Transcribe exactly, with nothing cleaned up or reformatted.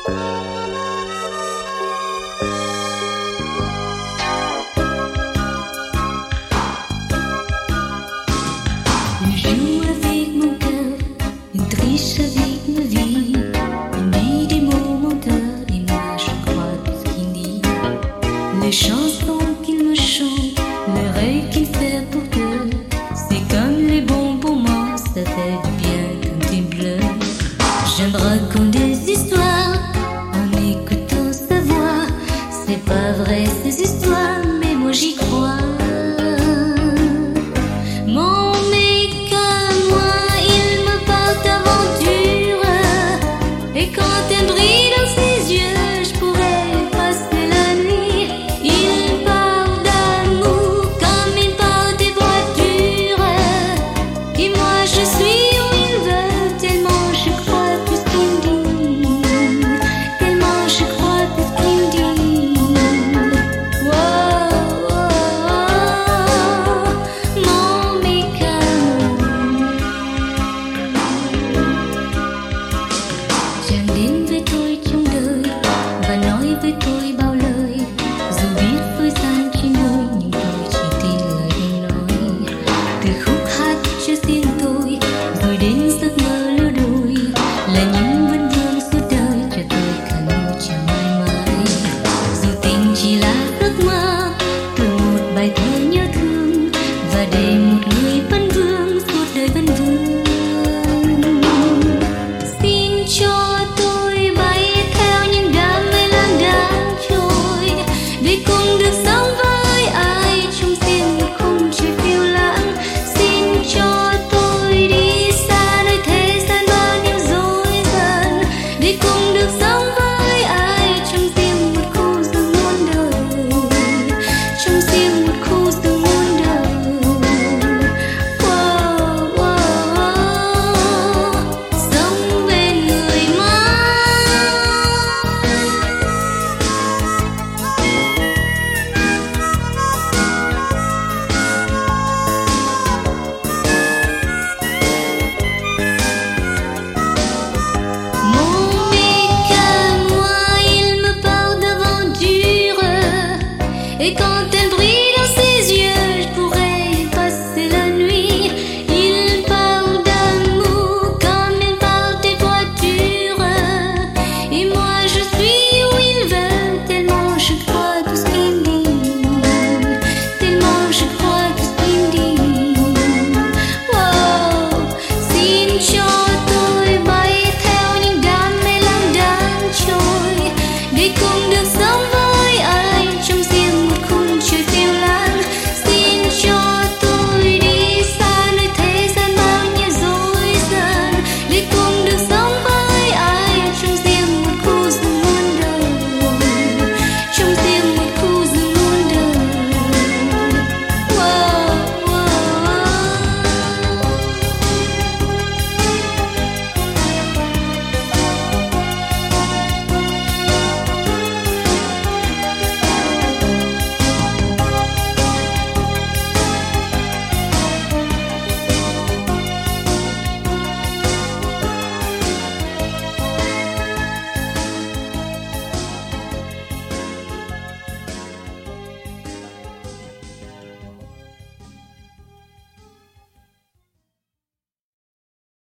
Il joue avec mon cœur, il triche avec ma vie. Il dit des mots menteurs et moi je crois tout ce qu'il dit. Les chansons qu'il me chante, les rêves qu'il fait pour deux, c'est comme les bons moments, ça fait du bien quand il pleure. Je me raconte des histoires en écoutant sa voix. C'est pas vrai ces histoires, mais moi j'y crois. Mon mec à moi, il me parle d'aventure, et quand elle brille dans ses yeux, je pourrais passer la nuit. Il parle d'amour comme il parle des voitures, et moi je suis où il veut, tellement je crois tout ce qu'il dit, tellement je crois tout ce qu'il dit. Wow, wow, mon Mika. Chàng đến với tôi trong đời và nói với tôi bao